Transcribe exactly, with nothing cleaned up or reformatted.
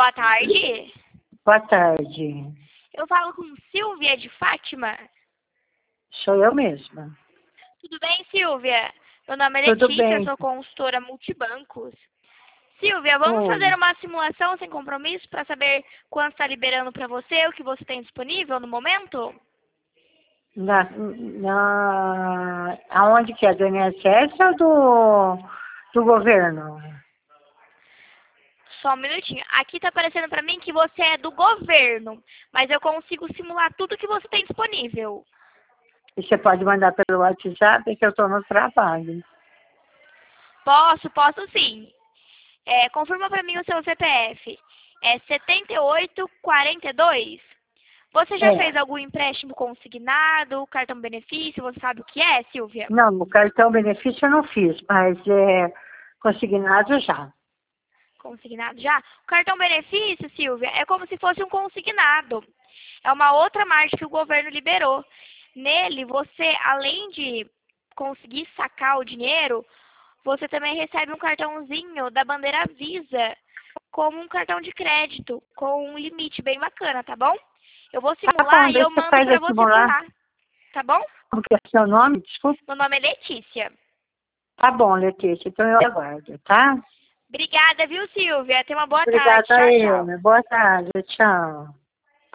Boa tarde. Boa tarde. Eu falo com Silvia de Fátima. Sou eu mesma. Tudo bem, Silvia? Meu nome é Tudo Letícia, bem. sou consultora multibancos. Silvia, vamos Oi. fazer uma simulação sem compromisso para saber quanto está liberando para você, o que você tem disponível no momento? Na, na, aonde que é? Do I N S S ou do, do governo? Só um minutinho. Aqui está aparecendo para mim que você é do governo, mas eu consigo simular tudo que você tem disponível. E você pode mandar pelo WhatsApp, que eu estou no trabalho. Posso, posso sim. É, confirma para mim o seu C P F. É setenta e oito quarenta e dois. Você já É. fez algum empréstimo consignado, cartão benefício? Você sabe o que é, Silvia? Não, o cartão benefício eu não fiz, mas é consignado já. Consignado já? O cartão benefício, Silvia, é como se fosse um consignado. É uma outra margem que o governo liberou. Nele, você, além de conseguir sacar o dinheiro, você também recebe um cartãozinho da bandeira Visa, como um cartão de crédito, com um limite bem bacana, tá bom? Eu vou Tá simular bom, e eu deixa eu mando fazer pra a você por simular. lá, tá bom? Como que é seu nome? Desculpa. Meu nome é Letícia. Tá bom, Letícia, então eu aguardo, tá? Obrigada, viu, Silvia? Tenha uma boa tarde. Obrigada a Tchau, eu, tchau. né? Boa tarde, tchau.